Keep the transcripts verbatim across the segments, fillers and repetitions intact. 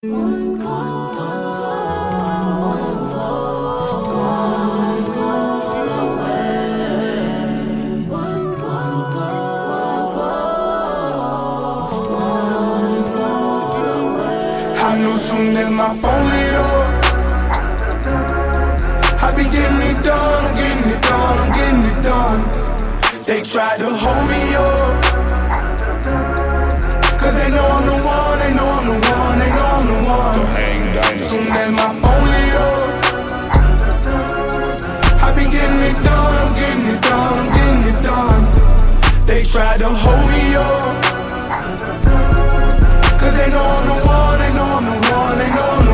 One call, one call, one call away. One call, one call away. I knew soon as my phone lit up, I be getting it done, I'm getting it done, I'm getting it done. They tried to hold me up, cause they know I'm the one, they know I'm the one, they know I'm the one. Soon as my phone lit up, I be getting it done, I'm getting it done, I'm getting it done. They tried to hold me up, cause they know I'm the one, they know I'm the one, they know I'm the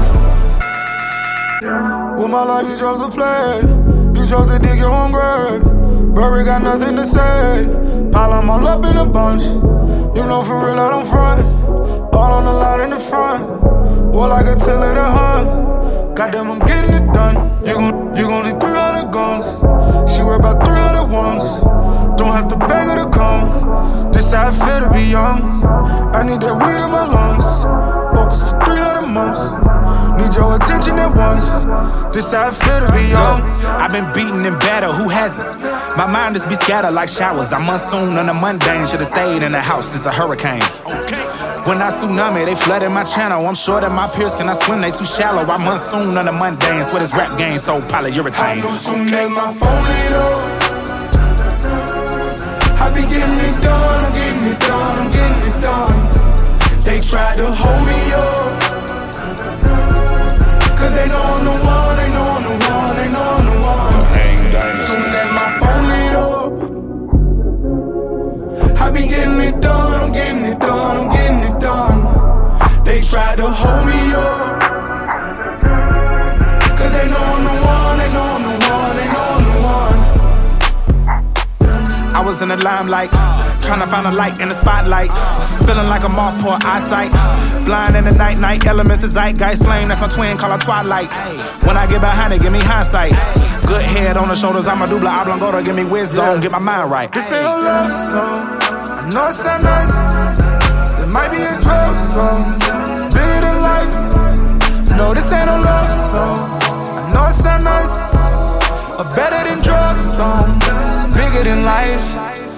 one. With my life you chose to play, you chose to dig your own grave. Burry got nothing to say, pile them all up in a bunch. You know for real I don't front, all on the line in the front. War like a till of the hunt, goddamn I'm getting it done. You gon' you gon' need three hundred guns, she worry about three hundred ones. Don't have to beg her to come, this how I feel to be young. I need that weed in my lungs, focus for three hundred months. Need your attention at once, this how I feel to be young. I've been beaten and battered, who hasn't? My mind is be scattered like showers. I'm monsoon on a mundane, should've stayed in the house since a hurricane. When I tsunami, they flooded my channel. I'm sure that my peers cannot swim, they too shallow. I'm monsoon on a mundane, swear this rap game so polyurethane. I knew soon as my phone lit up, I be getting it done, I'm getting it done, I'm getting it done. They tried to hold me up, cause they know I'm the one, they know I'm the one, they know I'm the one. Soon as my phone lit up, I be getting it done, I'm getting it done, I'm getting it done. They tried to hold me up, cause they know I'm the one, they know I'm the one, they know I'm the one. I was in the limelight, trying to find a light in the spotlight. Feeling like a moth, poor eyesight. Blind in the night, night elements, the zeitgeist flame. That's my twin, call her Twilight. When I get behind it, give me hindsight. Good head on the shoulders, I'm a dubla oblongata. Give me wisdom, get my mind right. This ain't a love song, I know it sound nice. It might be a drug song, bigger than life. No, this ain't a love song, I know it sound nice. A better than drug song, bigger than life.